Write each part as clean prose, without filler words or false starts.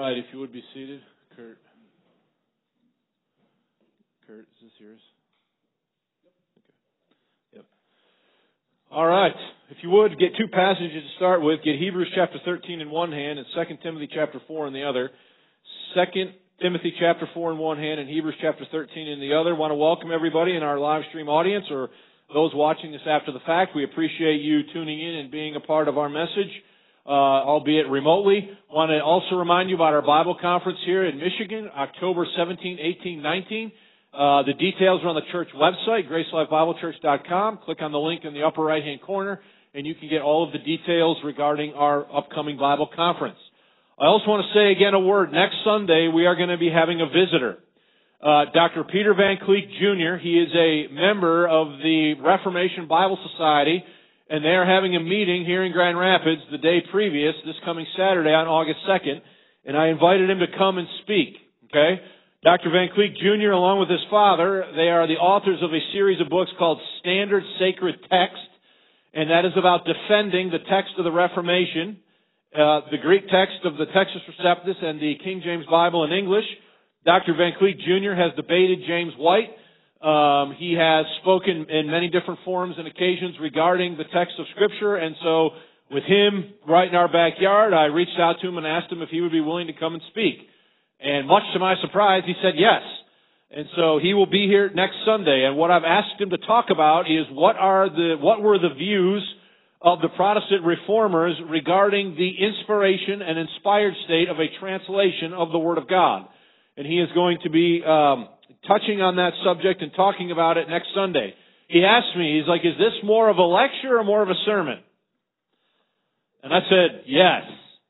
right, if you would be seated. Kurt, is this yours? Okay. Yep. All right. If you would, get two passages to start with. Get Hebrews chapter 13 in one hand and 2 Timothy chapter 4 in the other. 2 Timothy chapter 4 in one hand and Hebrews chapter 13 in the other. I want to welcome everybody in our live stream audience or those watching this after the fact. We appreciate you tuning in and being a part of our message, albeit remotely. I want to also remind you about our Bible conference here in Michigan, October 17, 18, 19. The details are on the church website, gracelifebiblechurch.com. Click on the link in the upper right-hand corner, and you can get all of the details regarding our upcoming Bible conference. I also want to say again a word. Next Sunday, we are going to be having a visitor. Dr. Peter Van Cleek Jr., he is a member of the Reformation Bible Society, and they are having a meeting here in Grand Rapids the day previous, this coming Saturday on August 2nd, and I invited him to come and speak, okay? Dr. Van Cleek Jr., along with his father, they are the authors of a series of books called Standard Sacred Text, and that is about defending the text of the Reformation, the Greek text of the Textus Receptus and the King James Bible in English. Dr. Van Cleek Jr. has debated James White. He has spoken in many different forums and occasions regarding the text of Scripture, and so with him right in our backyard, I reached out to him and asked him if he would be willing to come and speak. And much to my surprise, he said yes. And so he will be here next Sunday, and what I've asked him to talk about is what were the views of the Protestant reformers regarding the inspiration and inspired state of a translation of the Word of God. And he is going to be touching on that subject and talking about it next Sunday. He asked me, he's like, is this more of a lecture or more of a sermon? And I said, yes.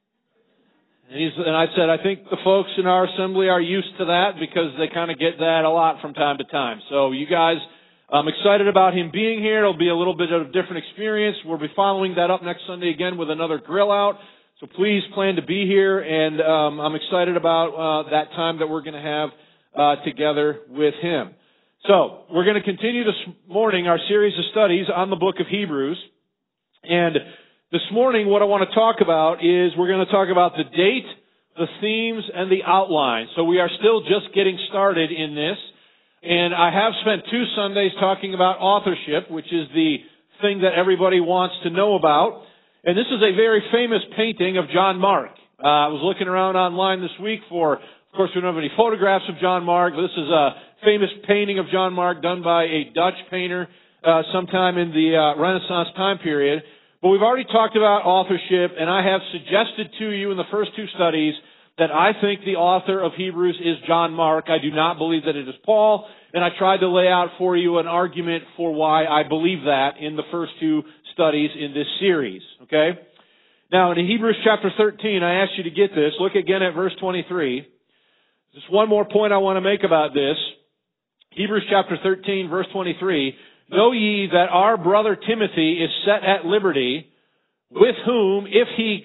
And I said, I think the folks in our assembly are used to that because they kind of get that a lot from time to time. So you guys, I'm excited about him being here. It'll be a little bit of a different experience. We'll be following that up next Sunday again with another grill out. So please plan to be here, and I'm excited about that time that we're going to have together with him. So we're going to continue this morning our series of studies on the book of Hebrews. And this morning what I want to talk about is we're going to talk about the date, the themes, and the outline. So we are still just getting started in this. And I have spent 2 Sundays talking about authorship, which is the thing that everybody wants to know about. And this is a very famous painting of John Mark. I was looking around online this week of course, we don't have any photographs of John Mark. This is a famous painting of John Mark done by a Dutch painter sometime in the Renaissance time period. But we've already talked about authorship, and I have suggested to you in the first 2 studies that I think the author of Hebrews is John Mark. I do not believe that it is Paul, and I tried to lay out for you an argument for why I believe that in the first 2 studies in this series, okay? Now, in Hebrews chapter 13, I asked you to get this. Look again at verse 23. Just one more point I want to make about this. Hebrews chapter 13, verse 23. Know ye that our brother Timothy is set at liberty, with whom, if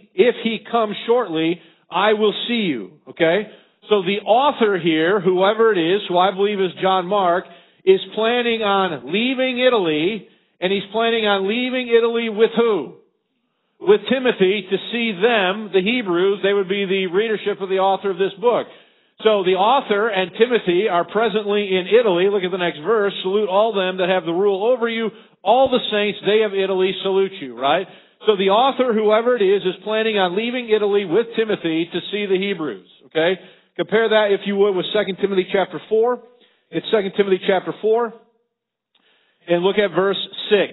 he comes shortly, I will see you. Okay? So the author here, whoever it is, who I believe is John Mark, is planning on leaving Italy, and he's planning on leaving Italy with who? With Timothy to see them, the Hebrews. They would be the readership of the author of this book. So the author and Timothy are presently in Italy. Look at the next verse. Salute all them that have the rule over you. All the saints, they of Italy, salute you, right? So the author, whoever it is planning on leaving Italy with Timothy to see the Hebrews, okay? Compare that, if you would, with 2 Timothy chapter 4. It's 2 Timothy chapter 4. And look at verse 6.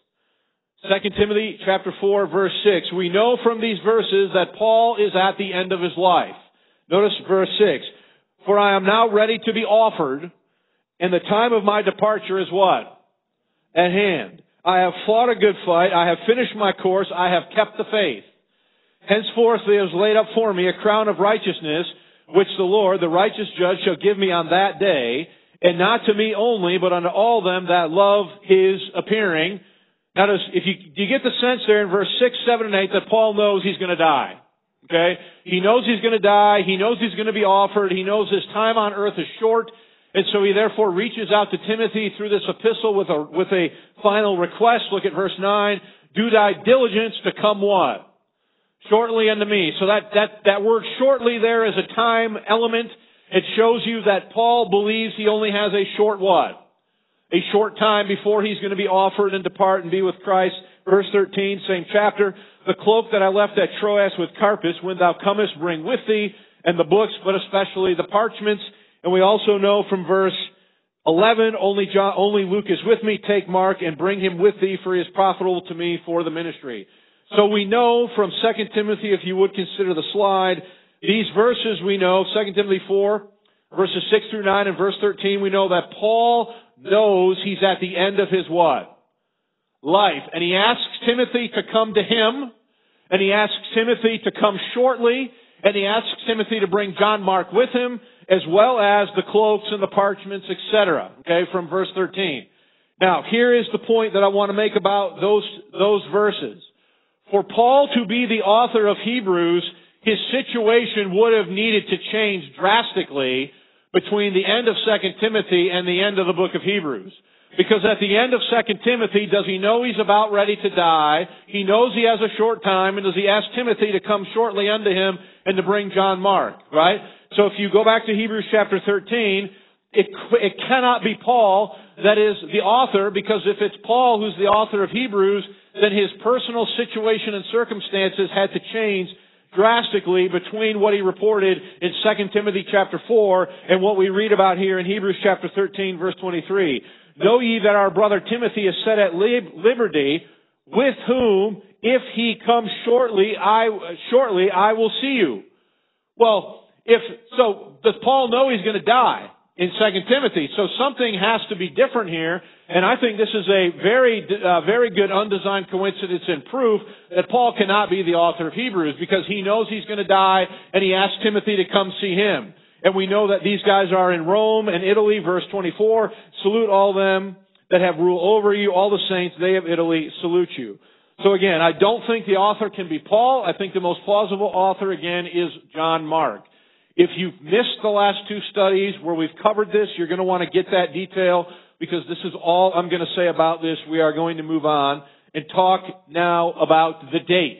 2 Timothy chapter 4, verse 6. We know from these verses that Paul is at the end of his life. Notice verse 6. For I am now ready to be offered, and the time of my departure is what? At hand. I have fought a good fight. I have finished my course. I have kept the faith. Henceforth there is laid up for me a crown of righteousness, which the Lord, the righteous judge, shall give me on that day, and not to me only, but unto all them that love his appearing. Now, do you get the sense there in verse 6, 7, and 8 that Paul knows he's going to die? Okay? He knows he's going to die. He knows he's going to be offered. He knows his time on earth is short. And so he therefore reaches out to Timothy through this epistle with a final request. Look at verse 9. Do thy diligence to come what? Shortly unto me. So that word shortly there is a time element. It shows you that Paul believes he only has a short what? A short time before he's going to be offered and depart and be with Christ. Verse 13, same chapter. The cloak that I left at Troas with Carpus, when thou comest, bring with thee, and the books, but especially the parchments. And we also know from verse 11, only Luke is with me. Take Mark and bring him with thee, for he is profitable to me for the ministry. So we know from 2 Timothy, if you would consider the slide, these verses we know, 2 Timothy 4, verses 6 through 9 and verse 13, we know that Paul knows he's at the end of his what? Life. And he asks Timothy to come to him, and he asks Timothy to come shortly, and he asks Timothy to bring John Mark with him, as well as the cloaks and the parchments, etc. Okay, from verse 13. Now, here is the point that I want to make about those verses. For Paul to be the author of Hebrews, his situation would have needed to change drastically between the end of 2 Timothy and the end of the book of Hebrews. Because at the end of 2 Timothy, does he know he's about ready to die? He knows he has a short time, and does he ask Timothy to come shortly unto him and to bring John Mark, right? So if you go back to Hebrews chapter 13, it cannot be Paul that is the author, because if it's Paul who's the author of Hebrews, then his personal situation and circumstances had to change drastically between what he reported in 2 Timothy chapter 4 and what we read about here in Hebrews chapter 13 verse 23. Know ye that our brother Timothy is set at liberty, with whom, if he comes shortly, I will see you. Well, does Paul know he's going to die in 2 Timothy? So something has to be different here, and I think this is a very good undesigned coincidence and proof that Paul cannot be the author of Hebrews, because he knows he's going to die, and he asks Timothy to come see him. And we know that these guys are in Rome and Italy, verse 24. Salute all them that have rule over you, all the saints, they of Italy salute you. So again, I don't think the author can be Paul. I think the most plausible author, again, is John Mark. If you've missed the last two studies where we've covered this, you're going to want to get that detail, because this is all I'm going to say about this. We are going to move on and talk now about the date.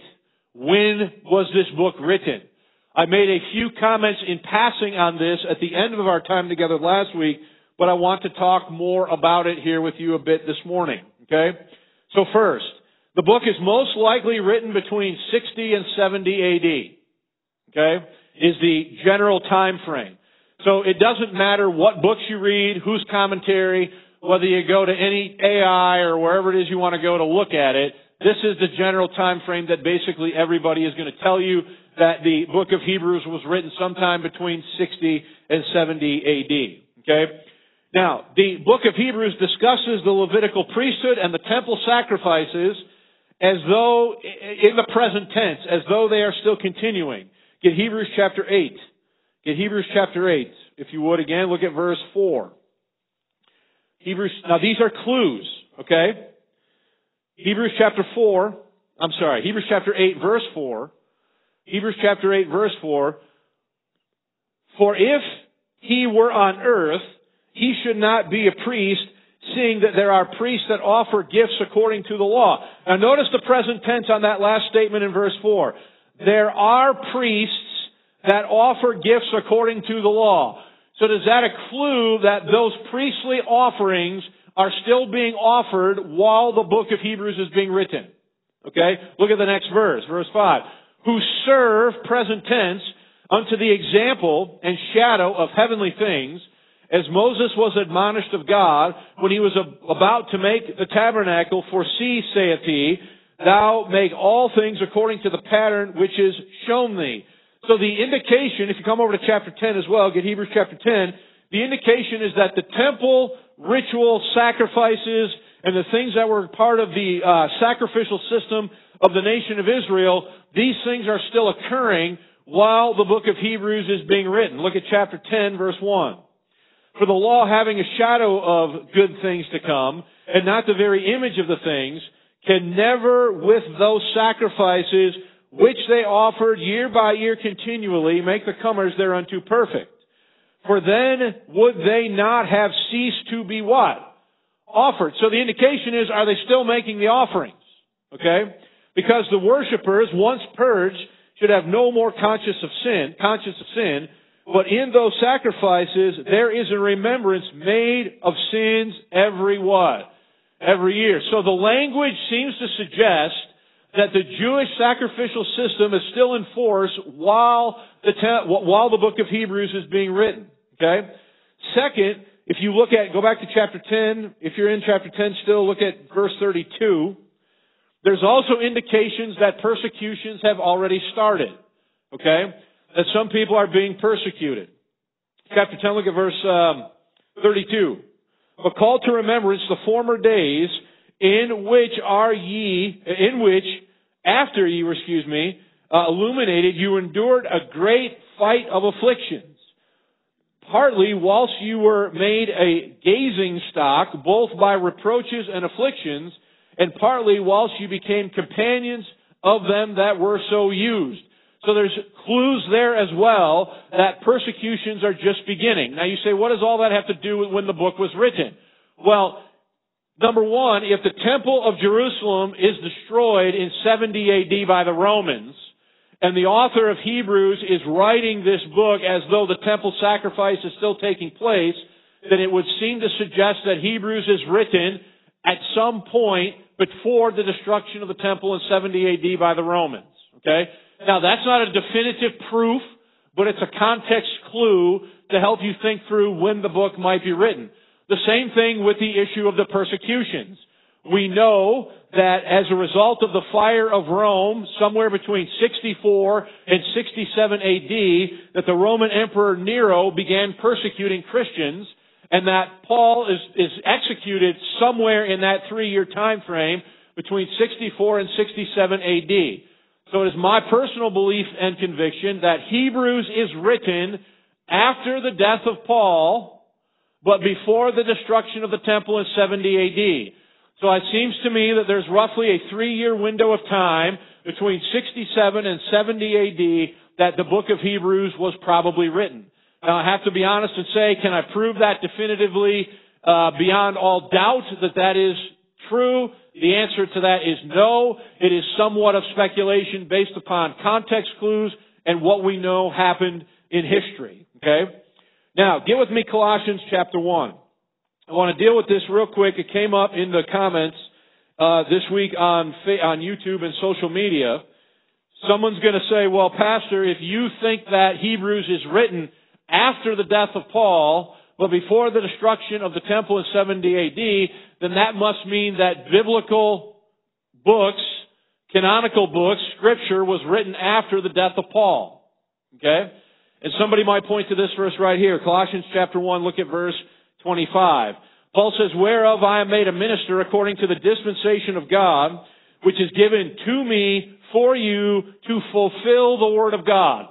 When was this book written? I made a few comments in passing on this at the end of our time together last week, but I want to talk more about it here with you a bit this morning. Okay? So first, the book is most likely written between 60 and 70 AD. Okay? Is the general time frame. So it doesn't matter what books you read, whose commentary, whether you go to any AI or wherever it is you want to go to look at it. This is the general time frame that basically everybody is going to tell you, that the book of Hebrews was written sometime between 60 and 70 AD. Okay? Now, the book of Hebrews discusses the Levitical priesthood and the temple sacrifices as though, in the present tense, as though they are still continuing. Get Hebrews chapter 8. Get Hebrews chapter 8. If you would, again, look at verse 4. Now these are clues, okay? Hebrews chapter 8 verse 4. Hebrews chapter 8 verse 4. For if he were on earth, he should not be a priest, seeing that there are priests that offer gifts according to the law. Now notice the present tense on that last statement in verse 4. There are priests that offer gifts according to the law. So does that a clue that those priestly offerings are still being offered while the book of Hebrews is being written? Okay? Look at the next verse, verse 5. Who serve, present tense, unto the example and shadow of heavenly things, as Moses was admonished of God when he was about to make the tabernacle. For see, saith he, thou make all things according to the pattern which is shown thee. So the indication, if you come over to chapter 10 as well, get Hebrews chapter 10, the indication is that the temple ritual sacrifices and the things that were part of the sacrificial system of the nation of Israel, these things are still occurring while the book of Hebrews is being written. Look at chapter 10, verse 1. For the law, having a shadow of good things to come, and not the very image of the things, can never with those sacrifices which they offered year by year continually make the comers thereunto perfect. For then would they not have ceased to be what? Offered. So the indication is, are they still making the offerings? Okay? Because the worshipers, once purged, should have no more conscience of sin, but in those sacrifices there is a remembrance made of sins every what? Every year. So the language seems to suggest that the Jewish sacrificial system is still in force while the book of Hebrews is being written. Okay? Second, if you go back to chapter 10, if you're in chapter 10 still, look at verse 32. There's also indications that persecutions have already started. Okay? That some people are being persecuted. Chapter 10, look at verse 32. But call to remembrance the former days in which after ye were, illuminated, you endured a great fight of afflictions. Partly whilst you were made a gazing stock, both by reproaches and afflictions, and partly whilst you became companions of them that were so used. So there's clues there as well that persecutions are just beginning. Now you say, what does all that have to do with when the book was written? Well, number one, if the temple of Jerusalem is destroyed in 70 AD by the Romans, and the author of Hebrews is writing this book as though the temple sacrifice is still taking place, then it would seem to suggest that Hebrews is written at some point before the destruction of the temple in 70 AD by the Romans. Okay? Now, that's not a definitive proof, but it's a context clue to help you think through when the book might be written. The same thing with the issue of the persecutions. We know that as a result of the fire of Rome, somewhere between 64 and 67 AD, that the Roman Emperor Nero began persecuting Christians, and that Paul is executed somewhere in that 3-year time frame between 64 and 67 AD. So it is my personal belief and conviction that Hebrews is written after the death of Paul, but before the destruction of the temple in 70 AD. So it seems to me that there's roughly a 3-year window of time between 67 and 70 AD that the book of Hebrews was probably written. Now I have to be honest and say, can I prove that definitively beyond all doubt that is true? The answer to that is no. It is somewhat of speculation based upon context clues and what we know happened in history. Okay? Now, get with me Colossians chapter 1. I want to deal with this real quick. It came up in the comments this week on YouTube and social media. Someone's going to say, well, Pastor, if you think that Hebrews is written after the death of Paul, but before the destruction of the temple in 70 AD, then that must mean that biblical books, canonical books, Scripture was written after the death of Paul. Okay? And somebody might point to this verse right here, Colossians chapter 1, look at verse 25. Paul says, whereof I am made a minister according to the dispensation of God, which is given to me for you to fulfill the word of God.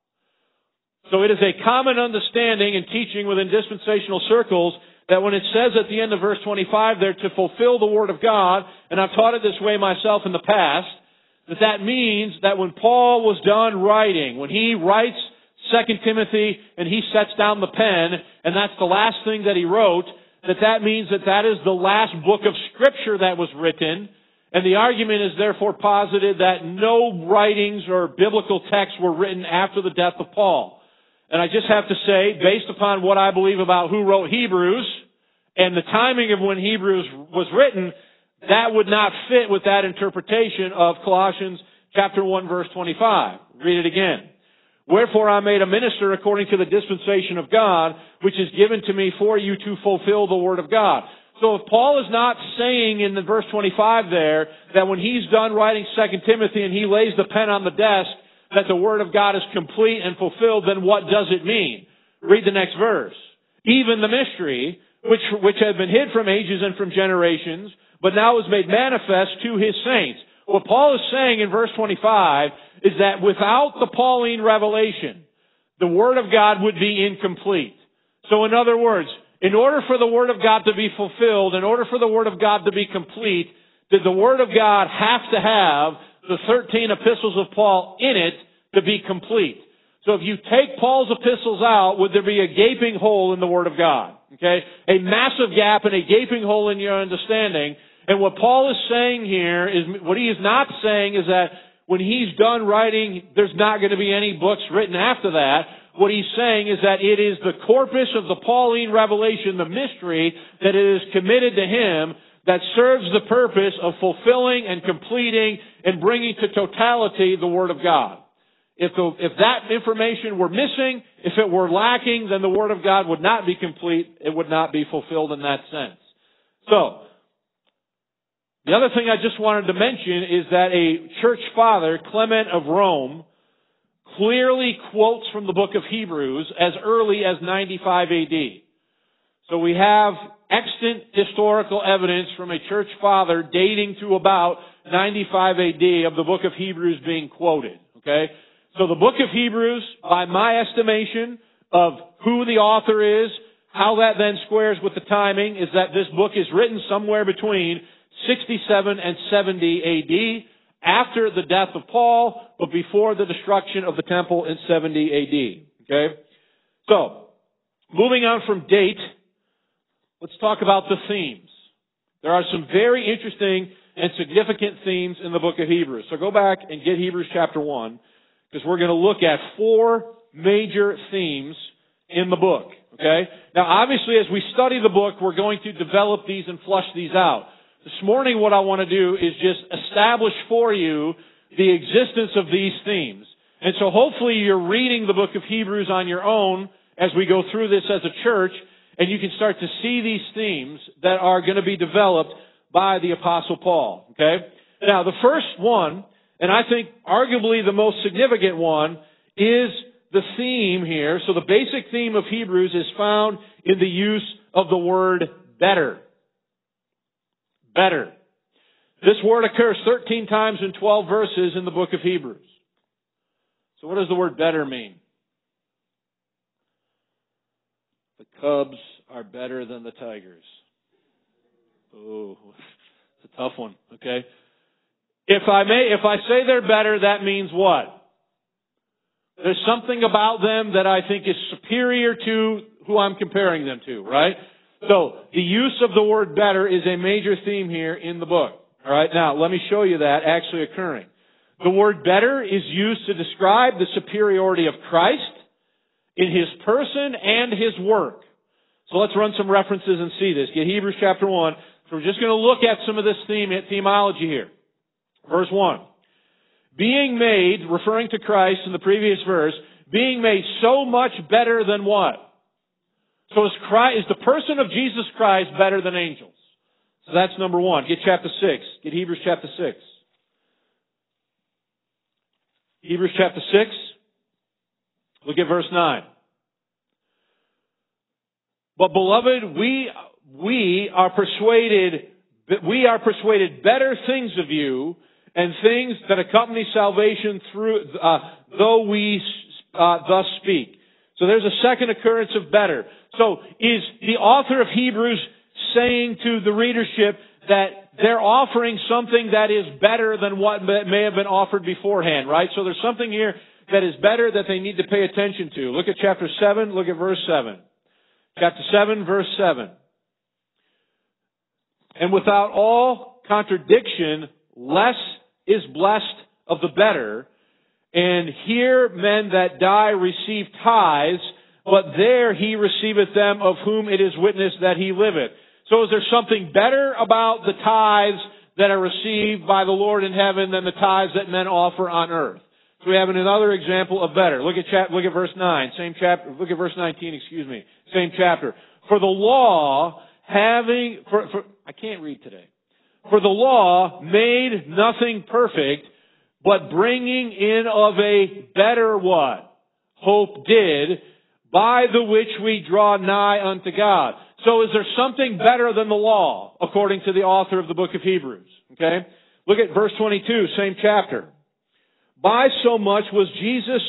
So it is a common understanding and teaching within dispensational circles that when it says at the end of verse 25 there to fulfill the word of God, and I've taught it this way myself in the past, that means that when Paul was done writing, when he writes 2 Timothy and he sets down the pen, and that's the last thing that he wrote, that means that is the last book of Scripture that was written, and the argument is therefore posited that no writings or biblical texts were written after the death of Paul. And I just have to say, based upon what I believe about who wrote Hebrews and the timing of when Hebrews was written, that would not fit with that interpretation of Colossians chapter 1 verse 25. Read it again. Wherefore I made a minister according to the dispensation of God, which is given to me for you to fulfill the word of God. So if Paul is not saying in the verse 25 there that when he's done writing 2 Timothy and he lays the pen on the desk, that the word of God is complete and fulfilled, then what does it mean? Read the next verse. Even the mystery, which had been hid from ages and from generations, but now is made manifest to his saints. What Paul is saying in verse 25 is that without the Pauline revelation, the word of God would be incomplete. So in other words, in order for the word of God to be fulfilled, in order for the word of God to be complete, did the word of God have to have the 13 epistles of Paul in it to be complete? So if you take Paul's epistles out, would there be a gaping hole in the Word of God? Okay? A massive gap and a gaping hole in your understanding. And what Paul is saying here is, what he is not saying is that when he's done writing, there's not going to be any books written after that. What he's saying is that it is the corpus of the Pauline revelation, the mystery, that it is committed to him that serves the purpose of fulfilling and completing and bringing to totality the Word of God. If that information were missing, if it were lacking, then the Word of God would not be complete. It would not be fulfilled in that sense. So, the other thing I just wanted to mention is that a church father, Clement of Rome, clearly quotes from the book of Hebrews as early as 95 AD. So we have extant historical evidence from a church father dating to about 95 AD of the book of Hebrews being quoted. Okay? So the book of Hebrews, by my estimation of who the author is, how that then squares with the timing, is that this book is written somewhere between 67 and 70 AD, after the death of Paul, but before the destruction of the temple in 70 AD. Okay? So, moving on from date, let's talk about the themes. There are some very interesting and significant themes in the book of Hebrews. So go back and get Hebrews chapter 1, because we're going to look at 4 major themes in the book. Okay? Now, obviously, as we study the book, we're going to develop these and flush these out. This morning, what I want to do is just establish for you the existence of these themes. And so hopefully you're reading the book of Hebrews on your own as we go through this as a church, and you can start to see these themes that are going to be developed by the Apostle Paul. Okay? Now, the first one, and I think arguably the most significant one, is the theme here. So the basic theme of Hebrews is found in the use of the word better. Better. This word occurs 13 times in 12 verses in the book of Hebrews. So what does the word better mean? The Cubs are better than the Tigers. Oh, it's a tough one, okay? If I say they're better, that means what? There's something about them that I think is superior to who I'm comparing them to, right? So, the use of the word better is a major theme here in the book. All right, now let me show you that actually occurring. The word better is used to describe the superiority of Christ in His person and His work. So let's run some references and see this. Get Hebrews chapter 1. So we're just going to look at some of this themology here. Verse 1. Being made, referring to Christ in the previous verse, being made so much better than what? So is the person of Jesus Christ better than angels? So that's number 1. Get chapter 6. Get Hebrews chapter 6. Hebrews chapter 6. Look at verse 9. But beloved, we are persuaded better things of you, and things that accompany salvation through, though we thus speak. So there's a second occurrence of better. So is the author of Hebrews saying to the readership that they're offering something that is better than what may have been offered beforehand, right? So there's something here that is better that they need to pay attention to. Look at chapter 7, look at verse 7. Chapter 7, verse 7. And without all contradiction, less is blessed of the better. And here men that die receive tithes, but there he receiveth them of whom it is witnessed that he liveth. So is there something better about the tithes that are received by the Lord in heaven than the tithes that men offer on earth? So we have another example of better. Look at verse 9, same chapter. Look at verse 19, same chapter. For the law I can't read today. For the law made nothing perfect, but bringing in of a better what? Hope did, by the which we draw nigh unto God. So is there something better than the law, according to the author of the book of Hebrews? Okay? Look at verse 22, same chapter. By so much was Jesus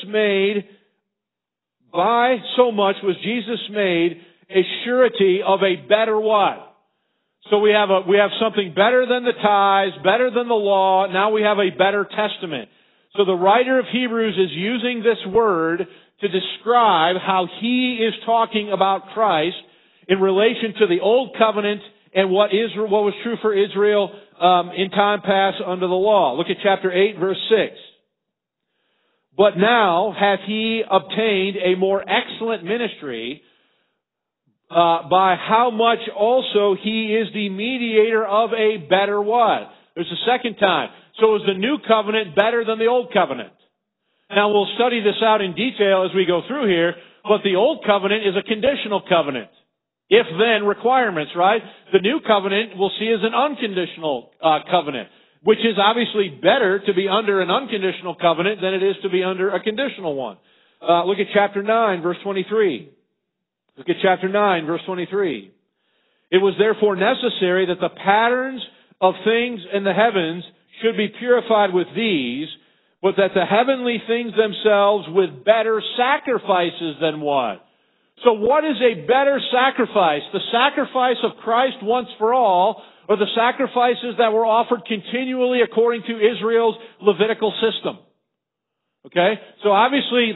made a surety of a better what? So we have something better than the tithes, better than the law. Now we have a better testament. So the writer of Hebrews is using this word to describe how he is talking about Christ in relation to the old covenant and what was true for Israel in time past under the law. Look at chapter 8, verse 6. but now hath he obtained a more excellent ministry, by how much also he is the mediator of a better what? There's a second time. So is the new covenant better than the old covenant? Now we'll study this out in detail as we go through here, but the old covenant is a conditional covenant. If-then requirements, right? The new covenant we'll see as an unconditional covenant, which is obviously better to be under an unconditional covenant than it is to be under a conditional one. Look at chapter 9, verse 23. Look at chapter 9, verse 23. It was therefore necessary that the patterns of things in the heavens should be purified with these, but that the heavenly things themselves with better sacrifices than what? So what is a better sacrifice? The sacrifice of Christ once for all, or the sacrifices that were offered continually according to Israel's Levitical system? Okay? So obviously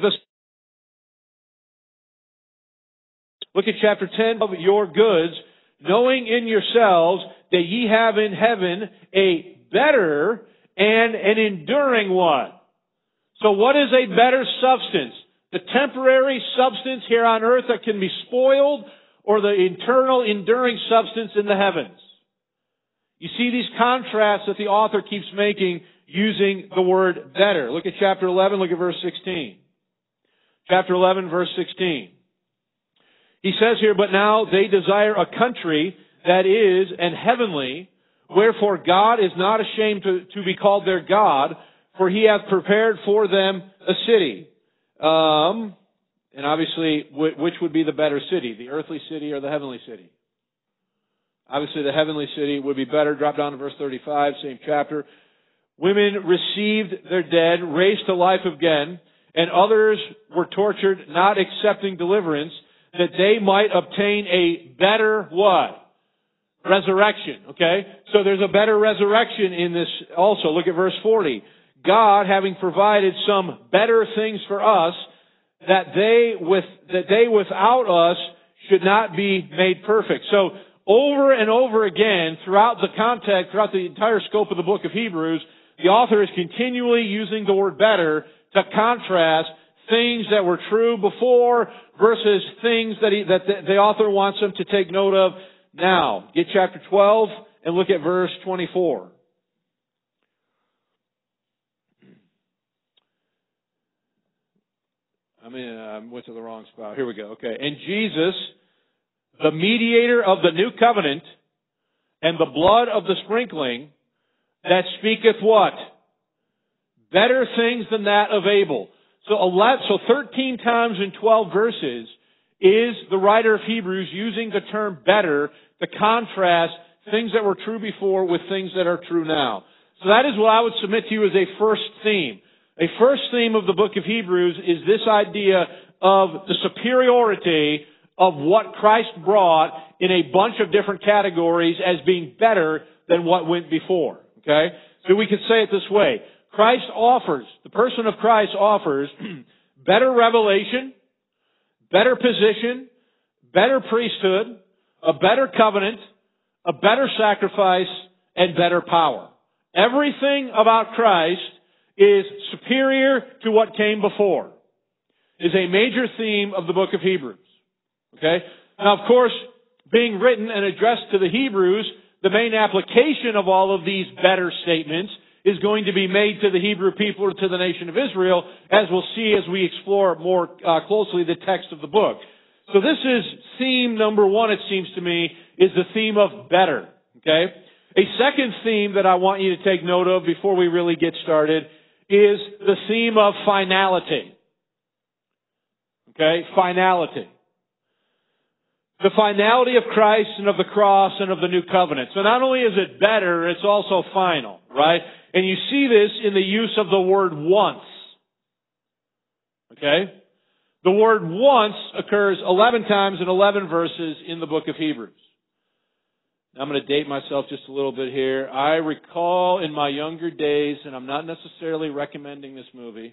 look at chapter 10 of your goods, knowing in yourselves that ye have in heaven a better and an enduring what? So what is a better substance? The temporary substance here on earth that can be spoiled, or the eternal enduring substance in the heavens? You see these contrasts that the author keeps making using the word better. Look at chapter 11, look at verse 16. Chapter 11, verse 16. He says here, but now they desire a country that is an heavenly, wherefore God is not ashamed to be called their God, for he hath prepared for them a city. And obviously, which would be the better city, the earthly city or the heavenly city? Obviously, the heavenly city would be better. Drop down to verse 35, same chapter. Women received their dead, raised to life again, and others were tortured, not accepting deliverance, that they might obtain a better what? Resurrection. Okay? So there's a better resurrection in this also. Look at verse 40. God, having provided some better things for us, that they without us should not be made perfect. So over and over again, throughout the context, throughout the entire scope of the book of Hebrews, the author is continually using the word better to contrast things that were true before versus things that the author wants them to take note of now. Get chapter 12 and look at verse 24. I went to the wrong spot. Here we go. Okay. And Jesus, the mediator of the new covenant, and the blood of the sprinkling, that speaketh what? Better things than that of Abel. So 13 times in 12 verses is the writer of Hebrews using the term better to contrast things that were true before with things that are true now. So that is what I would submit to you as a first theme. A first theme of the book of Hebrews is this idea of the superiority of what Christ brought in a bunch of different categories as being better than what went before. Okay? So we could say it this way. The person of Christ offers better revelation, better position, better priesthood, a better covenant, a better sacrifice, and better power. Everything about Christ is superior to what came before. Is a major theme of the book of Hebrews. Okay? Now, of course, being written and addressed to the Hebrews, the main application of all of these better statements is going to be made to the Hebrew people or to the nation of Israel, as we'll see as we explore more closely the text of the book. So this is theme number one, it seems to me, is the theme of better. Okay? A second theme that I want you to take note of before we really get started is the theme of finality. Okay? Finality. The finality of Christ and of the cross and of the new covenant. So not only is it better, it's also final, right? And you see this in the use of the word once. Okay? The word once occurs 11 times in 11 verses in the book of Hebrews. Now, I'm going to date myself just a little bit here. I recall in my younger days, and I'm not necessarily recommending this movie,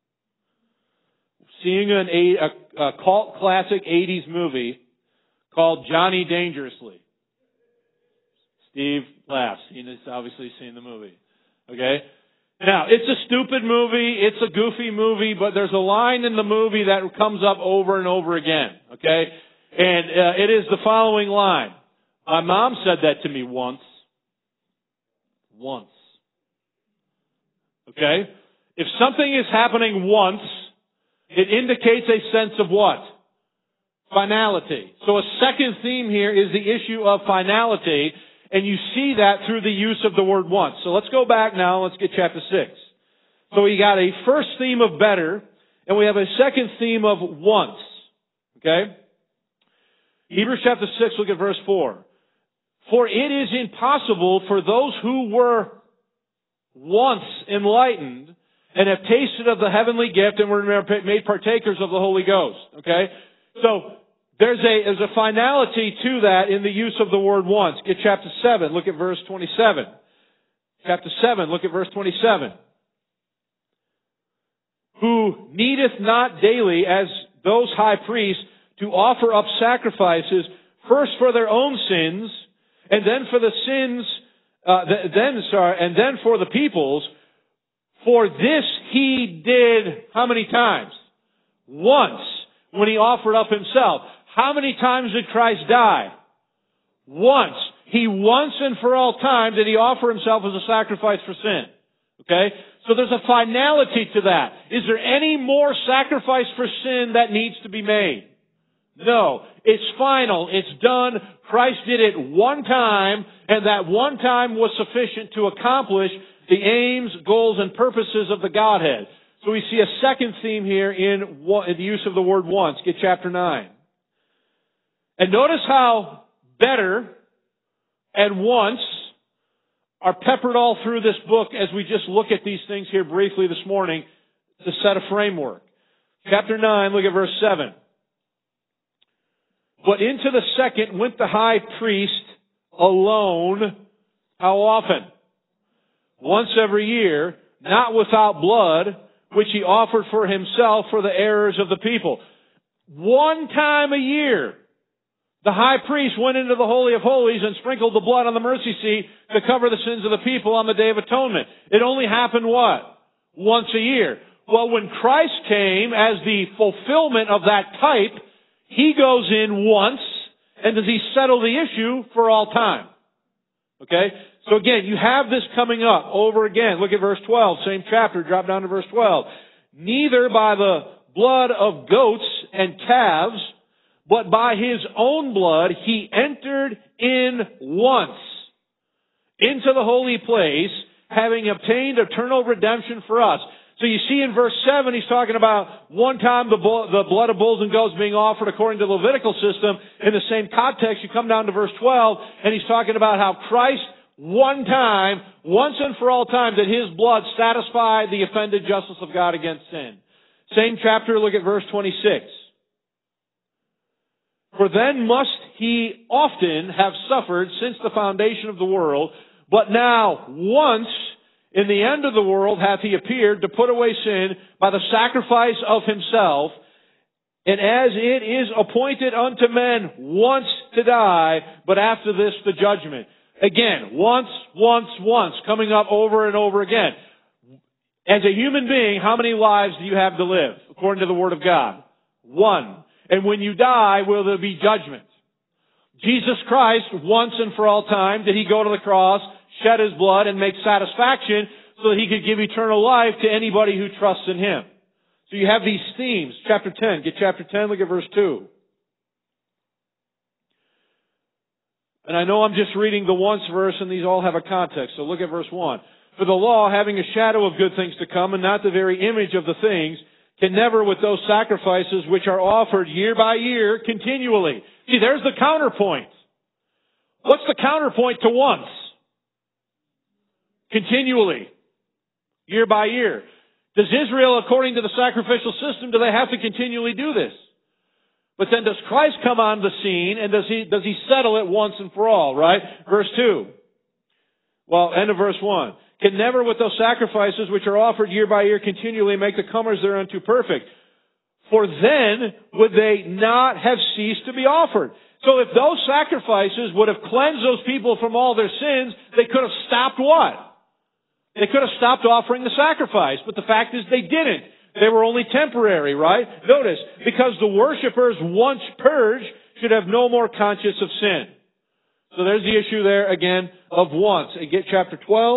seeing a cult classic 80s movie called Johnny Dangerously. Steve laughs. He's obviously seen the movie. Okay? Now, it's a stupid movie, it's a goofy movie, but there's a line in the movie that comes up over and over again, okay? And it is the following line. My mom said that to me once. Once. Okay? If something is happening once, it indicates a sense of what? Finality. So a second theme here is the issue of finality, and you see that through the use of the word once. So let's go back now, let's get chapter 6. So we got a first theme of better, and we have a second theme of once. Okay? Hebrews chapter 6, look at verse 4. For it is impossible for those who were once enlightened and have tasted of the heavenly gift and were made partakers of the Holy Ghost. Okay? So, there's a finality to that in the use of the word once. Get chapter 7, look at verse 27. Chapter 7, look at verse 27. Who needeth not daily as those high priests to offer up sacrifices, first for their own sins, and then for the sins, and then for the people's. For this he did how many times? Once, when he offered up himself. How many times did Christ die? Once. He once and for all time did he offer himself as a sacrifice for sin. Okay? So there's a finality to that. Is there any more sacrifice for sin that needs to be made? No. It's final. It's done. Christ did it one time, and that one time was sufficient to accomplish the aims, goals, and purposes of the Godhead. So we see a second theme here in the use of the word once. Get chapter 9. And notice how better and once are peppered all through this book as we just look at these things here briefly this morning to set a framework. Chapter 9, look at verse 7. But into the second went the high priest alone. How often? Once every year, not without blood, which he offered for himself for the errors of the people. One time a year, the high priest went into the Holy of Holies and sprinkled the blood on the mercy seat to cover the sins of the people on the Day of Atonement. It only happened what? Once a year. Well, when Christ came as the fulfillment of that type, he goes in once, and does he settle the issue for all time? Okay? So again, you have this coming up over again. Look at verse 12, same chapter, drop down to verse 12. Neither by the blood of goats and calves, but by his own blood he entered in once into the holy place, having obtained eternal redemption for us. So you see in verse 7, he's talking about one time the blood of bulls and goats being offered according to the Levitical system. In the same context, you come down to verse 12, and he's talking about how Christ, one time, once and for all time, that his blood satisfied the offended justice of God against sin. Same chapter, look at verse 26. For then must he often have suffered since the foundation of the world, but now once in the end of the world hath he appeared to put away sin by the sacrifice of himself. And as it is appointed unto men once to die, but after this the judgment. Again, once, coming up over and over again. As a human being, how many lives do you have to live, according to the Word of God? One. And when you die, will there be judgment? Jesus Christ, once and for all time, did he go to the cross, shed his blood, and make satisfaction so that he could give eternal life to anybody who trusts in him. So you have these themes. Chapter 10. Get chapter 10, look at verse 2. And I know I'm just reading the once verse, and these all have a context. So look at verse 1. For the law, having a shadow of good things to come, and not the very image of the things, can never with those sacrifices which are offered year by year continually. See, there's the counterpoint. What's the counterpoint to once? Continually. Year by year. Does Israel, according to the sacrificial system, do they have to continually do this? But then does Christ come on the scene, and does he settle it once and for all, right? Verse 2. Well, end of verse 1. Can never with those sacrifices which are offered year by year continually make the comers thereunto perfect. For then would they not have ceased to be offered. So if those sacrifices would have cleansed those people from all their sins, they could have stopped what? They could have stopped offering the sacrifice, but the fact is they didn't. They were only temporary, right? Notice, because the worshipers once purged should have no more conscience of sin. So there's the issue there again of once. And get chapter 12.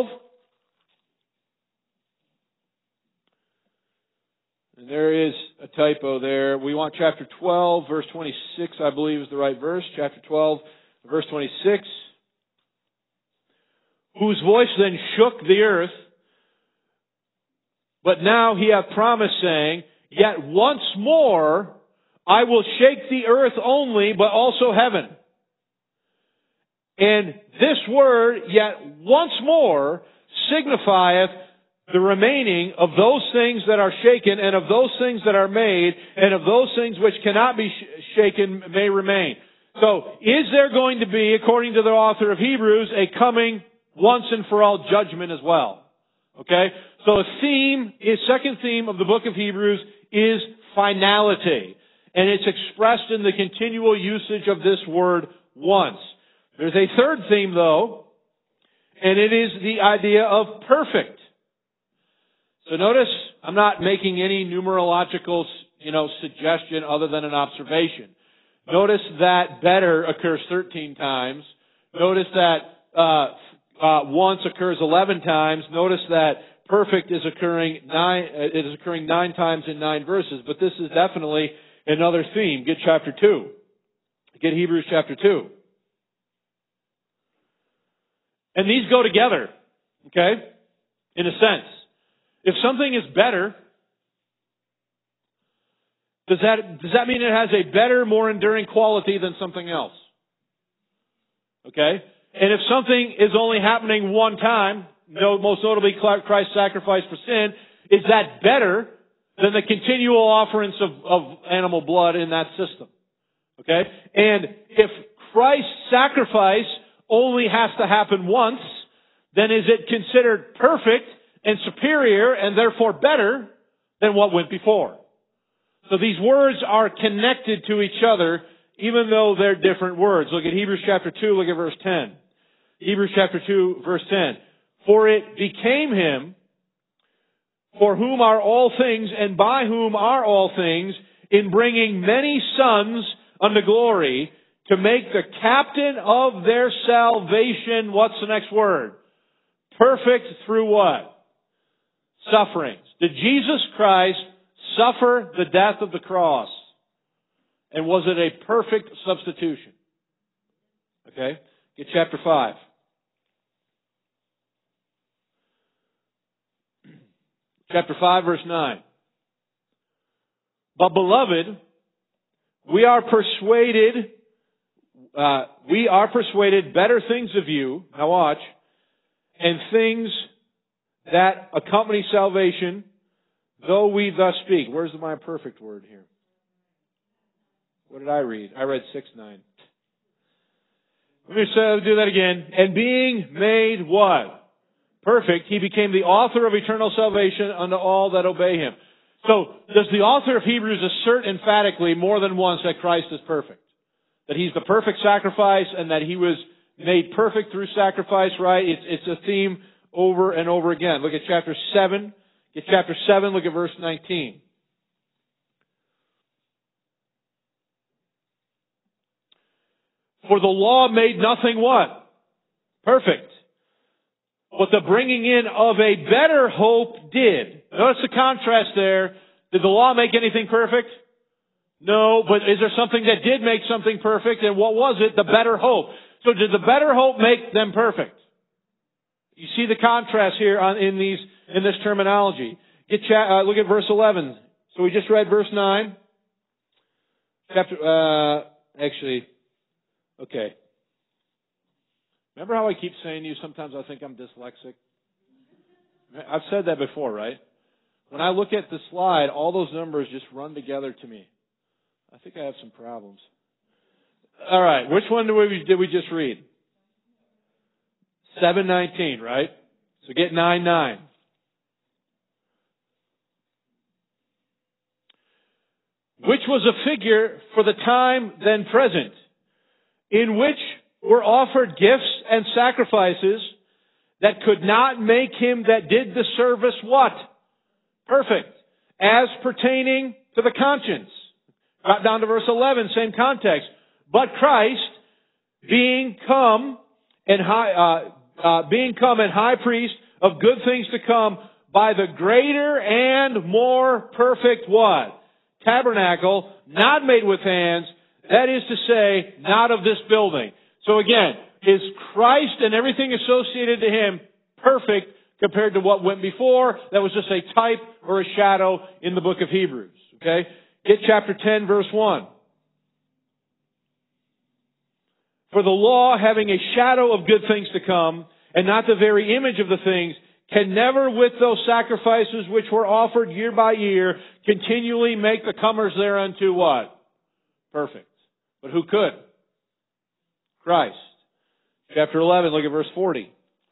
And there is a typo there. We want chapter 12, verse 26, I believe is the right verse. Chapter 12, verse 26. Whose voice then shook the earth, but now he hath promised, saying, Yet once more I will shake the earth only, but also heaven. And this word, yet once more, signifieth the remaining of those things that are shaken, and of those things that are made, and of those things which cannot be shaken may remain. So, is there going to be, according to the author of Hebrews, a coming once and for all judgment as well? Okay? So second theme of the book of Hebrews is finality. And it's expressed in the continual usage of this word once. There's a third theme though, and it is the idea of perfect. So notice, I'm not making any numerological, suggestion other than an observation. Notice that better occurs 13 times. Notice that once occurs 11 times. Notice that perfect is occurring 9 times in 9 verses. But this is definitely another theme. Get chapter 2. Get Hebrews chapter 2. And these go together, okay? In a sense. If something is better, does that mean it has a better, more enduring quality than something else? Okay? And if something is only happening one time, most notably Christ's sacrifice for sin, is that better than the continual offerings of animal blood in that system? Okay? And if Christ's sacrifice only has to happen once, then is it considered perfect and superior and therefore better than what went before? So these words are connected to each other even though they're different words. Look at Hebrews chapter 2, look at verse 10. Hebrews chapter 2, verse 10. For it became him for whom are all things and by whom are all things, in bringing many sons unto glory, to make the captain of their salvation, what's the next word? Perfect through what? Sufferings. Did Jesus Christ suffer the death of the cross? And was it a perfect substitution? Okay? Get chapter 5. Chapter 5, verse 9. But beloved, we are persuaded better things of you, now watch, and things that accompany salvation, though we thus speak. Where's my perfect word here? What did I read? I read 6:9. Let me do that again. And being made what? Perfect, he became the author of eternal salvation unto all that obey him. So, does the author of Hebrews assert emphatically more than once that Christ is perfect? That he's the perfect sacrifice and that he was made perfect through sacrifice, right? It's a theme over and over again. Look at chapter 7. Get chapter 7, look at verse 19. For the law made nothing what? Perfect. But the bringing in of a better hope did. Notice the contrast there. Did the law make anything perfect? No, but is there something that did make something perfect? And what was it? The better hope. So did the better hope make them perfect? You see the contrast here in this terminology. Look at verse 11. So we just read verse 9. Okay. Remember how I keep saying to you, sometimes I think I'm dyslexic? I've said that before, right? When I look at the slide, all those numbers just run together to me. I think I have some problems. All right, which one did we just read? 7:19, right? So get 9:9. Which was a figure for the time then present, in which were offered gifts and sacrifices, that could not make him that did the service what? Perfect. As pertaining to the conscience. Got down to verse 11, same context. But Christ, being come and high priest of good things to come, by the greater and more perfect what? Tabernacle, not made with hands, that is to say, not of this building. So again, is Christ and everything associated to Him perfect compared to what went before? That was just a type or a shadow in the book of Hebrews. Okay? Get chapter 10, verse 1. For the law, having a shadow of good things to come, and not the very image of the things, can never with those sacrifices which were offered year by year continually make the comers thereunto what? Perfect. But who could? Christ. Chapter 11, look at verse 40.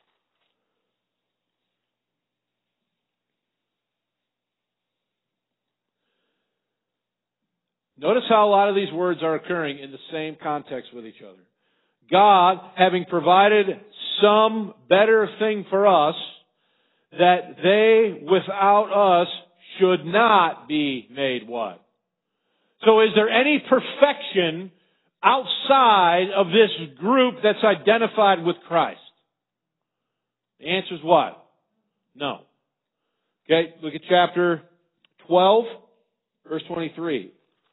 Notice how a lot of these words are occurring in the same context with each other. God, having provided some better thing for us, that they without us should not be made what? So is there any perfection outside of this group that's identified with Christ? The answer is what? No. Okay, look at chapter 12, verse 23.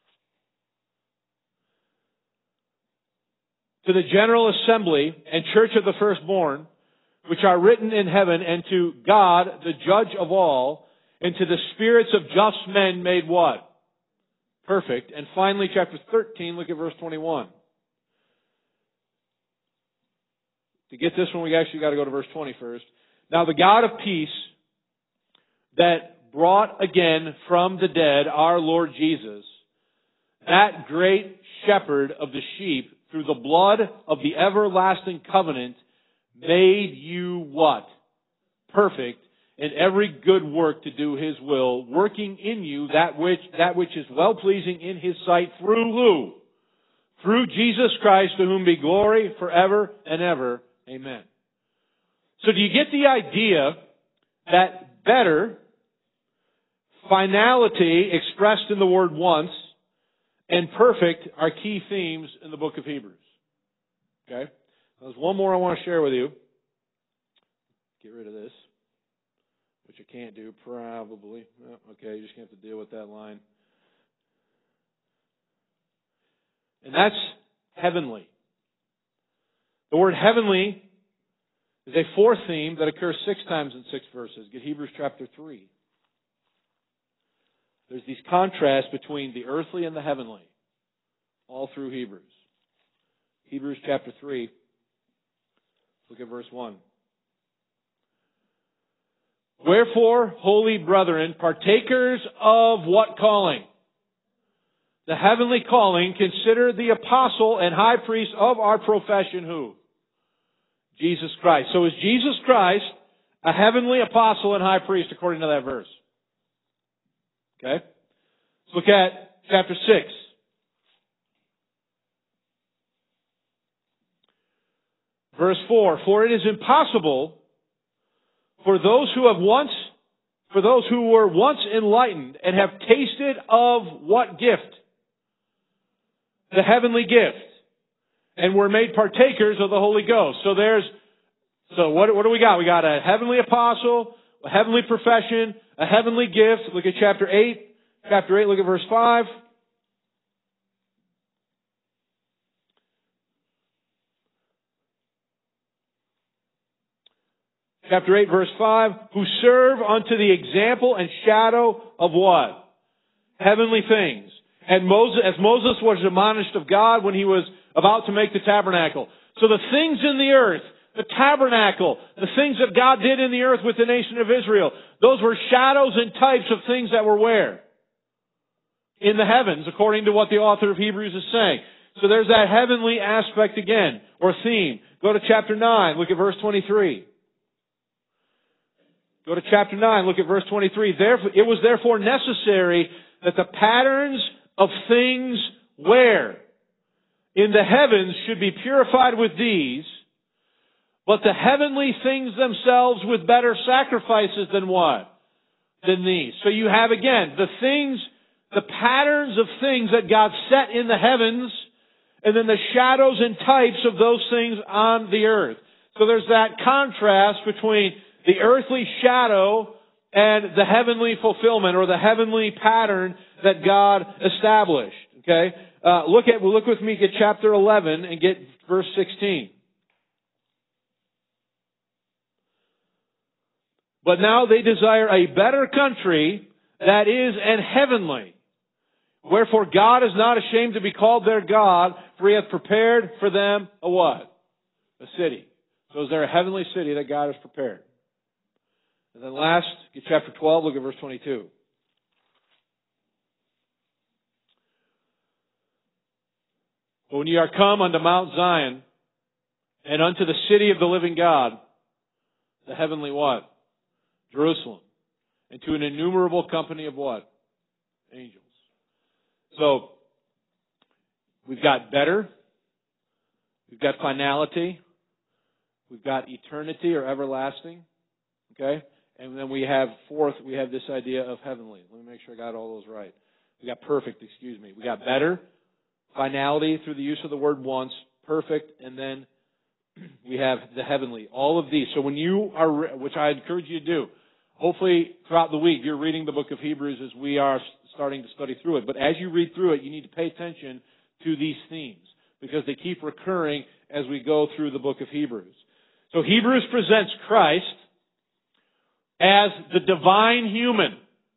To the general assembly and church of the firstborn, which are written in heaven, and to God, the judge of all, and to the spirits of just men made what? Perfect. And finally, chapter 13, look at verse 21. To get this one, we actually got to go to verse 20 first. Now the God of peace, that brought again from the dead our Lord Jesus, that great shepherd of the sheep, through the blood of the everlasting covenant, made you what? Perfect in every good work to do His will, working in you that which is well-pleasing in His sight, through who? Through Jesus Christ, to whom be glory forever and ever. Amen. So do you get the idea that better, finality expressed in the word once, and perfect are key themes in the book of Hebrews? Okay? There's one more I want to share with you. Get rid of this, which I can't do, probably. Oh, okay, you're just going to have to deal with that line. And that's heavenly. The word heavenly is a fourth theme that occurs 6 times in 6 verses. Get Hebrews chapter 3. There's these contrasts between the earthly and the heavenly, all through Hebrews. Hebrews chapter 3, look at verse 1. Wherefore, holy brethren, partakers of what calling? The heavenly calling, consider the apostle and high priest of our profession, who? Jesus Christ. So is Jesus Christ a heavenly apostle and high priest according to that verse? Okay? Let's look at chapter 6. Verse 4. For it is impossible for those who were once enlightened and have tasted of what gift? The heavenly gift. And were made partakers of the Holy Ghost. So what do we got? We got a heavenly apostle, a heavenly profession, a heavenly gift. Look at chapter 8. Chapter 8, look at verse 5. Chapter 8, verse 5. Who serve unto the example and shadow of what? Heavenly things. And as Moses was admonished of God when he was about to make the tabernacle. So the things in the earth, the tabernacle, the things that God did in the earth with the nation of Israel, those were shadows and types of things that were where? In the heavens, according to what the author of Hebrews is saying. So there's that heavenly aspect again, or theme. Go to chapter 9, look at verse 23. Go to chapter 9, look at verse 23. It was therefore necessary that the patterns of things where? In the heavens should be purified with these, but the heavenly things themselves with better sacrifices than what? Than these. So you have again, the patterns of things that God set in the heavens, and then the shadows and types of those things on the earth. So there's that contrast between the earthly shadow and the heavenly fulfillment, or the heavenly pattern that God established. Okay? Look with me at chapter 11 and get verse 16. But now they desire a better country, that is, an heavenly. Wherefore God is not ashamed to be called their God, for He hath prepared for them a what? A city. So is there a heavenly city that God has prepared? And then last, get chapter 12, look at verse 22. But when ye are come unto Mount Zion, and unto the city of the living God, the heavenly what? Jerusalem. And to an innumerable company of what? Angels. So, we've got better, we've got finality, we've got eternity or everlasting, okay? And then we have this idea of heavenly. Let me make sure I got all those right. We got perfect, We got better, finality through the use of the word once, perfect, and then we have the heavenly. All of these. So when you are, which I encourage you to do, hopefully throughout the week you're reading the book of Hebrews as we are starting to study through it. But as you read through it, you need to pay attention to these themes because they keep recurring as we go through the book of Hebrews. So Hebrews presents Christ as the divine human.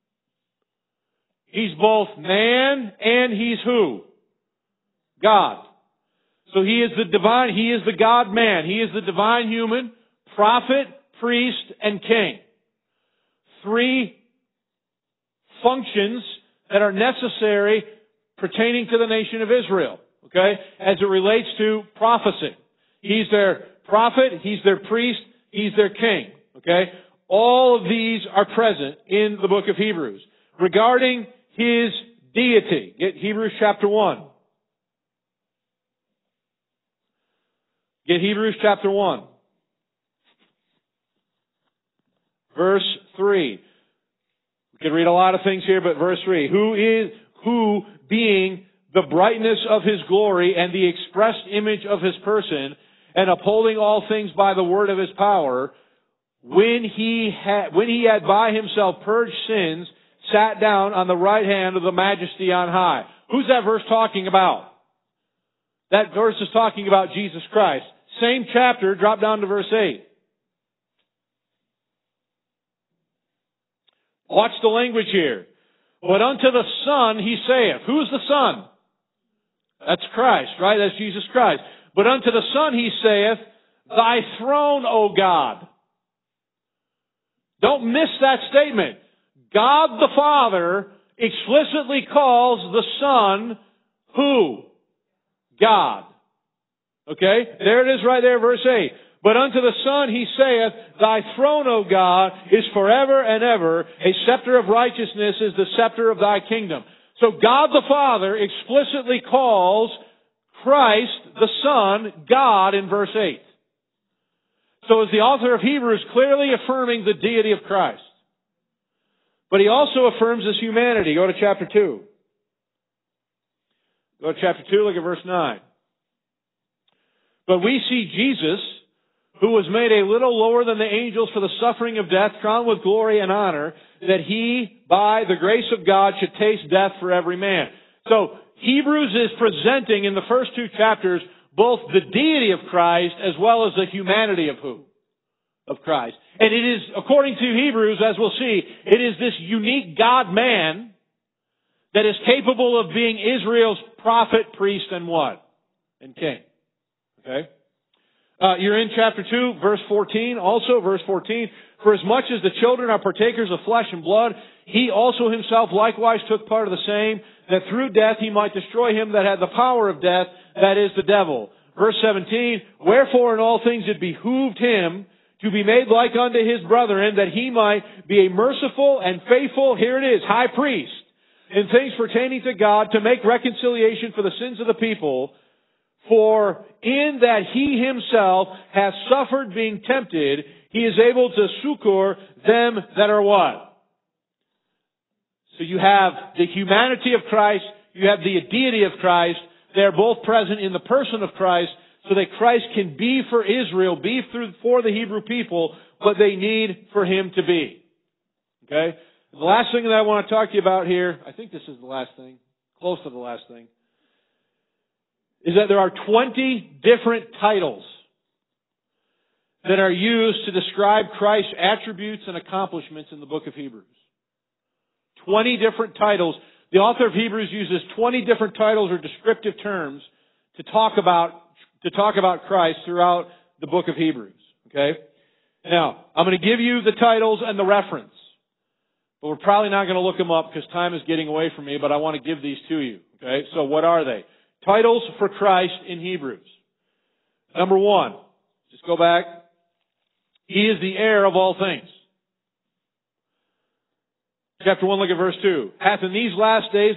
He's both man and He's who? God. So He is the God-man. He is the divine human, prophet, priest, and king. Three functions that are necessary pertaining to the nation of Israel, okay, as it relates to prophecy. He's their prophet, He's their priest, He's their king, okay? All of these are present in the book of Hebrews. Regarding His deity, get Hebrews chapter 1. Get Hebrews chapter 1. Verse 3. We could read a lot of things here, but verse 3. Who being the brightness of His glory and the expressed image of His person, and upholding all things by the word of His power, when he had by Himself purged sins, sat down on the right hand of the Majesty on high. Who's that verse talking about? That verse is talking about Jesus Christ. Same chapter, drop down to verse 8. Watch the language here. But unto the Son He saith. Who's the Son? That's Christ, right? That's Jesus Christ. But unto the Son He saith, Thy throne, O God. Don't miss that statement. God the Father explicitly calls the Son who? God. Okay? There it is right there, verse 8. But unto the Son He saith, Thy throne, O God, is forever and ever. A scepter of righteousness is the scepter of Thy kingdom. So God the Father explicitly calls Christ, the Son, God in verse 8. So is the author of Hebrews clearly affirming the deity of Christ. But he also affirms His humanity. Go to chapter 2. Go to chapter 2, look at verse 9. But we see Jesus, who was made a little lower than the angels for the suffering of death, crowned with glory and honor, that He, by the grace of God, should taste death for every man. So, Hebrews is presenting in the first two chapters both the deity of Christ as well as the humanity of who? Of Christ. And it is, according to Hebrews, as we'll see, it is this unique God-man that is capable of being Israel's prophet, priest, and what? And king. Okay? You're in chapter 2, verse 14. Also, verse 14. For as much as the children are partakers of flesh and blood, He also Himself likewise took part of the same, that through death He might destroy him that had the power of death, that is, the devil. Verse 17. Wherefore in all things it behooved Him to be made like unto His brethren, that He might be a merciful and faithful, here it is, high priest, in things pertaining to God, to make reconciliation for the sins of the people, For in that He Himself hath suffered being tempted, He is able to succor them that are what? So you have the humanity of Christ, you have the deity of Christ. They are both present in the person of Christ, so that Christ can be for Israel, be for the Hebrew people, what they need for Him to be. Okay? The last thing that I want to talk to you about here, I think this is the last thing, close to the last thing, is that there are 20 different titles that are used to describe Christ's attributes and accomplishments in the book of Hebrews. 20 different titles. The author of Hebrews uses 20 different titles or descriptive terms to talk about Christ throughout the book of Hebrews. Okay? Now, I'm going to give you the titles and the reference. But we're probably not going to look them up because time is getting away from me, but I want to give these to you. Okay? So what are they? Titles for Christ in Hebrews. Number 1. Just go back. He is the heir of all things. Chapter 1, look at verse 2. Hath in these last days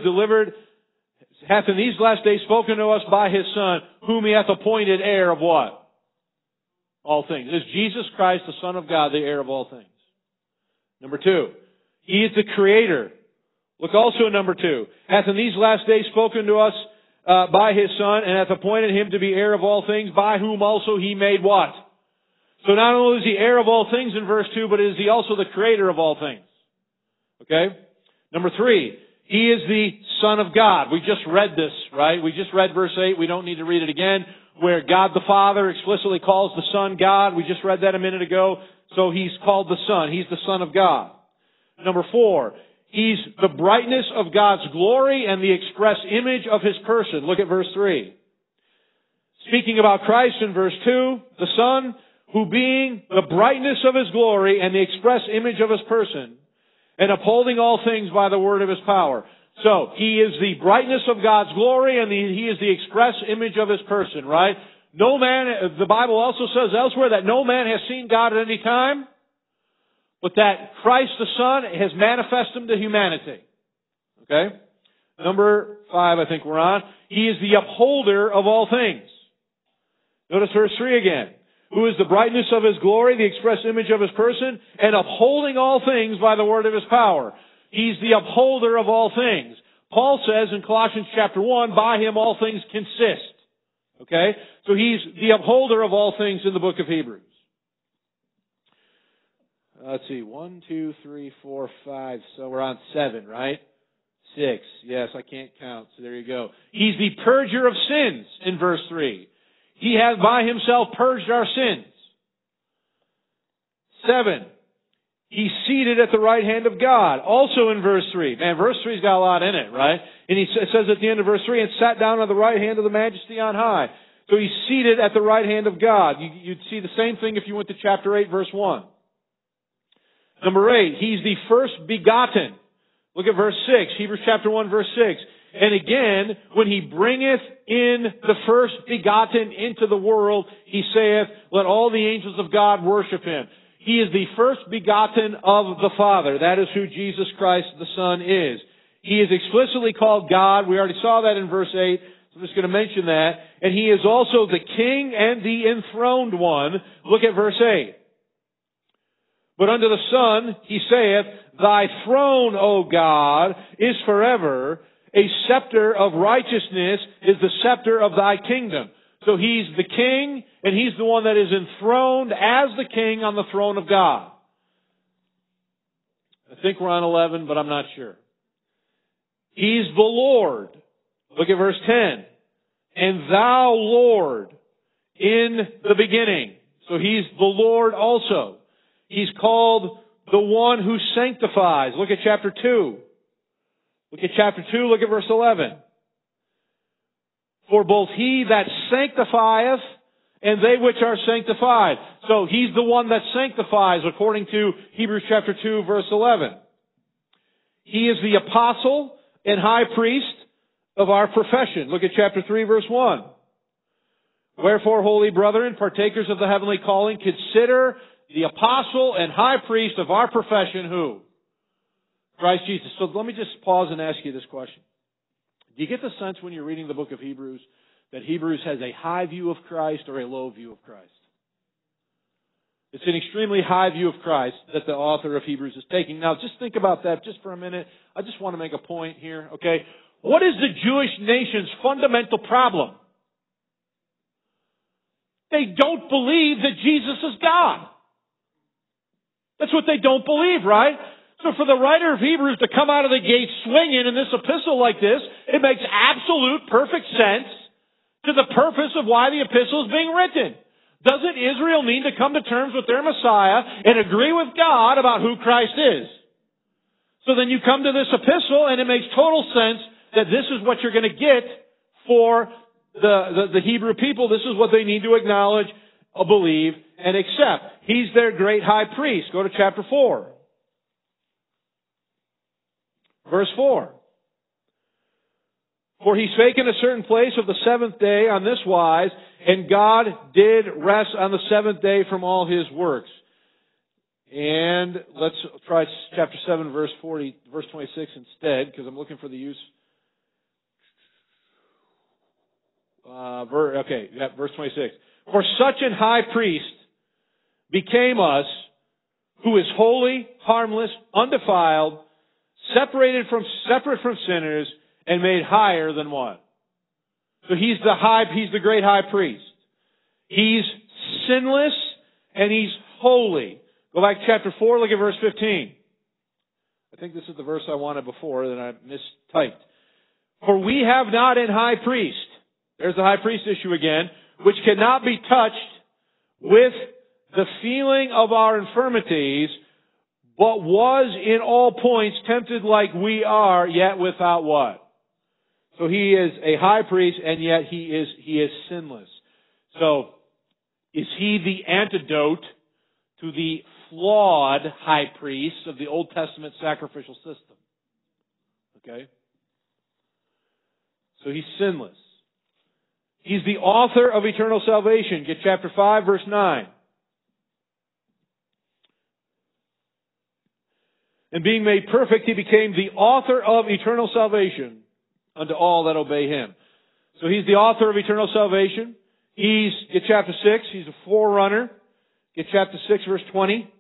spoken to us by His Son, whom He hath appointed heir of what? All things. Is Jesus Christ, the Son of God, the heir of all things? Number 2. He is the Creator. Look also at number 2. Hath in these last days spoken to us by His Son, and hath appointed Him to be heir of all things, by whom also He made what? So not only is He heir of all things in verse 2, but is He also the Creator of all things. Okay? Number 3, He is the Son of God. We just read this, right? We just read verse 8. We don't need to read it again, where God the Father explicitly calls the Son God. We just read that a minute ago. So He's called the Son. He's the Son of God. Number 4, He's the brightness of God's glory and the express image of His person. Look at verse 3. Speaking about Christ in verse 2, the Son, who being the brightness of His glory and the express image of His person, and upholding all things by the word of His power. So, He is the brightness of God's glory and He is the express image of His person, right? No man, the Bible also says elsewhere that no man has seen God at any time, but that Christ the Son has manifested Him to humanity. Okay? Number 5, I think we're on. He is the upholder of all things. Notice verse 3 again. Who is the brightness of His glory, the express image of His person, and upholding all things by the word of His power. He's the upholder of all things. Paul says in Colossians chapter 1, by Him all things consist. Okay? So He's the upholder of all things in the book of Hebrews. Let's see, 1, 2, 3, 4, 5. So we're on 7, right? 6. Yes, I can't count. So there you go. He's the purger of sins in verse 3. He has by Himself purged our sins. 7. He's seated at the right hand of God. Also in verse 3. Man, verse 3's got a lot in it, right? And it says at the end of verse 3, and sat down on the right hand of the Majesty on high. So He's seated at the right hand of God. You'd see the same thing if you went to chapter 8, verse 1. Number 8, He's the first begotten. Look at verse 6. Hebrews chapter 1, verse 6. And again, when He bringeth in the first begotten into the world, He saith, let all the angels of God worship Him. He is the first begotten of the Father. That is who Jesus Christ the Son is. He is explicitly called God. We already saw that in verse 8. So I'm just going to mention that. And He is also the King and the enthroned one. Look at verse 8. But unto the Son He saith, Thy throne, O God, is forever. A scepter of righteousness is the scepter of Thy kingdom. So He's the King, and He's the one that is enthroned as the King on the throne of God. I think we're on 11, but I'm not sure. He's the Lord. Look at verse 10. And Thou, Lord, in the beginning. So He's the Lord also. He's called the one who sanctifies. Look at chapter 2. Look at chapter 2, look at verse 11. For both He that sanctifieth and they which are sanctified. So He's the one that sanctifies according to Hebrews chapter 2, verse 11. He is the apostle and high priest of our profession. Look at chapter 3, verse 1. Wherefore, holy brethren, partakers of the heavenly calling, consider the apostle and high priest of our profession, who? Christ Jesus. So let me just pause and ask you this question. Do you get the sense when you're reading the book of Hebrews that Hebrews has a high view of Christ or a low view of Christ? It's an extremely high view of Christ that the author of Hebrews is taking. Now, just think about that just for a minute. I just want to make a point here, okay? What is the Jewish nation's fundamental problem? They don't believe that Jesus is God. That's what they don't believe, right? So for the writer of Hebrews to come out of the gate swinging in this epistle like this, it makes absolute perfect sense to the purpose of why the epistle is being written. Doesn't Israel need to come to terms with their Messiah and agree with God about who Christ is? So then you come to this epistle and it makes total sense that this is what you're going to get for the Hebrew people. This is what they need to acknowledge, believe, and accept. He's their great high priest. Go to chapter 4. Verse 4. For he spake in a certain place of the seventh day on this wise, and God did rest on the seventh day from all his works. And let's try chapter 7, verse 26 instead, because I'm looking for the use. Verse 26. For such an high priest became us, who is holy, harmless, undefiled, separate from sinners, and made higher than what? So he's the great high priest. He's sinless and he's holy. Go back to chapter 4, look at verse 15. I think this is the verse I wanted before that I mistyped. For we have not an high priest. There's the high priest issue again, which cannot be touched with the feeling of our infirmities, but was in all points tempted like we are, yet without what? So he is a high priest, and yet he is sinless. So, is he the antidote to the flawed high priests of the Old Testament sacrificial system? Okay? So he's sinless. He's the author of eternal salvation. Get chapter 5, verse 9. And being made perfect, he became the author of eternal salvation unto all that obey him. So he's the author of eternal salvation. Get chapter 6, he's a forerunner. Get chapter 6, verse 20.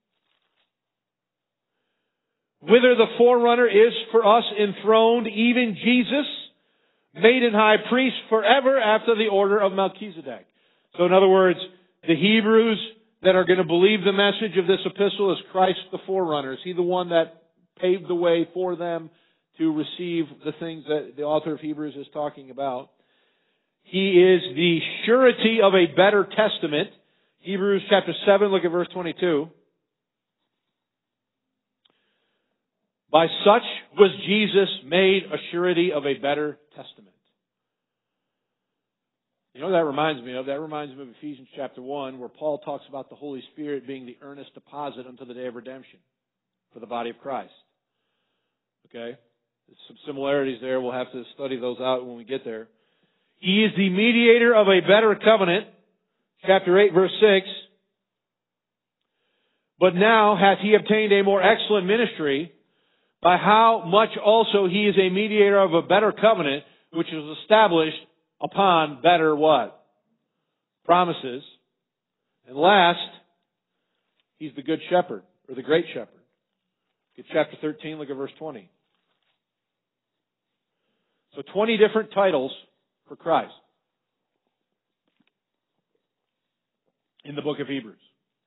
Whither the forerunner is for us enthroned, even Jesus, made an high priest forever after the order of Melchizedek. So in other words, the Hebrews that are going to believe the message of this epistle is Christ the forerunner. Is he the one that paved the way for them to receive the things that the author of Hebrews is talking about? He is the surety of a better testament. Hebrews chapter 7, look at verse 22. By such was Jesus made a surety of a better testament. You know what that reminds me of? That reminds me of Ephesians chapter 1, where Paul talks about the Holy Spirit being the earnest deposit unto the day of redemption for the body of Christ. Okay? There's some similarities there. We'll have to study those out when we get there. He is the mediator of a better covenant. Chapter 8, verse 6. But now hath he obtained a more excellent ministry, by how much also he is a mediator of a better covenant, which is established upon better what? Promises. And last, he's the good shepherd, or the great shepherd. Get chapter 13, look at verse 20. So 20 different titles for Christ in the book of Hebrews.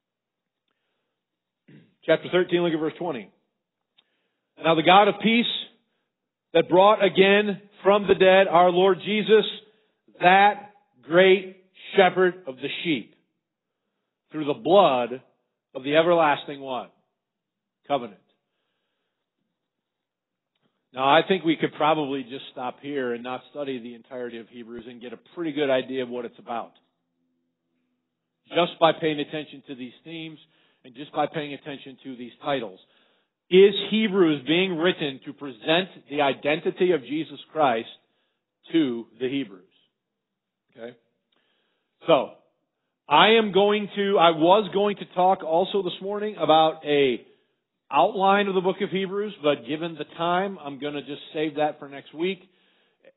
Chapter 13, look at verse 20. Now the God of peace that brought again from the dead our Lord Jesus, that great shepherd of the sheep, through the blood of the everlasting what? Covenant. Now I think we could probably just stop here and not study the entirety of Hebrews and get a pretty good idea of what it's about. Just by paying attention to these themes and just by paying attention to these titles. Is Hebrews being written to present the identity of Jesus Christ to the Hebrews? Okay? So, I was going to talk also this morning about a outline of the book of Hebrews, but given the time, I'm going to just save that for next week.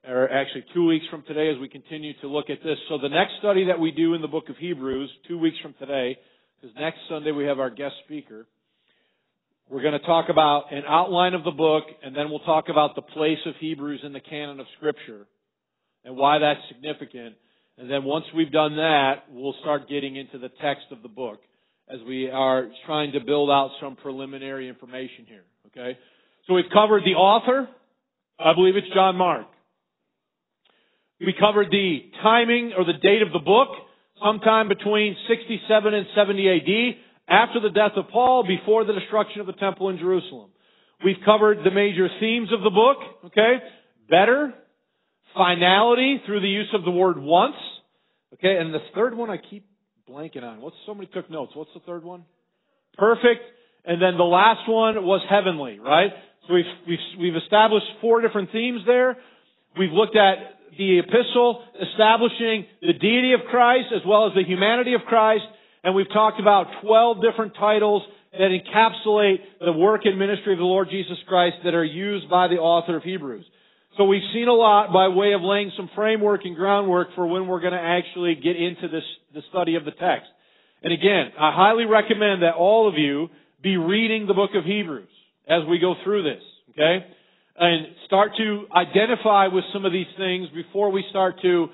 or actually 2 weeks from today as we continue to look at this. So the next study that we do in the book of Hebrews, 2 weeks from today, because next Sunday we have our guest speaker, we're going to talk about an outline of the book, and then we'll talk about the place of Hebrews in the canon of Scripture and why that's significant. And then once we've done that, we'll start getting into the text of the book as we are trying to build out some preliminary information here. Okay? So we've covered the author. I believe it's John Mark. We covered the timing or the date of the book, sometime between 67 and 70 AD, after the death of Paul, before the destruction of the temple in Jerusalem. We've covered the major themes of the book, okay? Better, finality through the use of the word once, okay? And the third one I keep blanking on. Somebody took notes. What's the third one? Perfect. And then the last one was heavenly, right? So we've established 4 different themes there. We've looked at the epistle establishing the deity of Christ as well as the humanity of Christ. And we've talked about 12 different titles that encapsulate the work and ministry of the Lord Jesus Christ that are used by the author of Hebrews. So we've seen a lot by way of laying some framework and groundwork for when we're going to actually get into the study of the text. And again, I highly recommend that all of you be reading the book of Hebrews as we go through this, okay? And start to identify with some of these things before we start to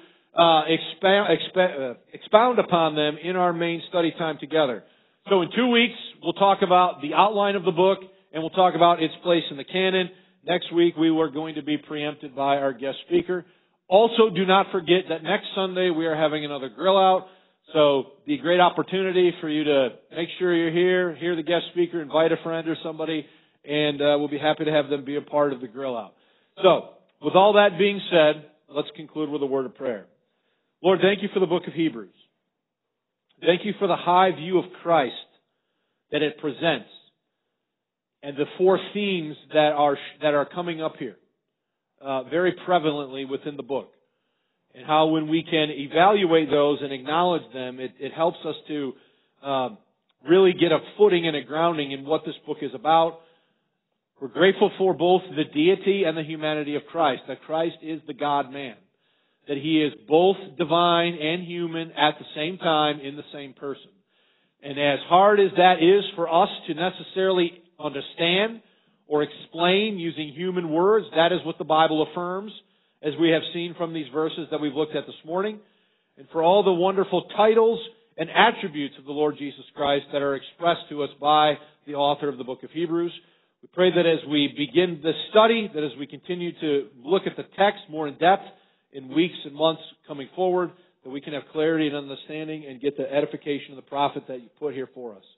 expound upon them in our main study time together. So in 2 weeks, we'll talk about the outline of the book, and we'll talk about its place in the canon. Next week, we are going to be preempted by our guest speaker. Also, do not forget that next Sunday, we are having another grill out. So, it'll be a great opportunity for you to make sure you're here, hear the guest speaker, invite a friend or somebody, and we'll be happy to have them be a part of the grill out. So, with all that being said, let's conclude with a word of prayer. Lord, thank you for the book of Hebrews. Thank you for the high view of Christ that it presents and the 4 themes that are coming up here very prevalently within the book. And how when we can evaluate those and acknowledge them, it helps us to really get a footing and a grounding in what this book is about. We're grateful for both the deity and the humanity of Christ, that Christ is the God-man, that He is both divine and human at the same time in the same person. And as hard as that is for us to necessarily understand or explain using human words, that is what the Bible affirms, as we have seen from these verses that we've looked at this morning. And for all the wonderful titles and attributes of the Lord Jesus Christ that are expressed to us by the author of the book of Hebrews. We pray that as we begin this study, that as we continue to look at the text more in depth in weeks and months coming forward, that we can have clarity and understanding and get the edification of the prophet that you put here for us.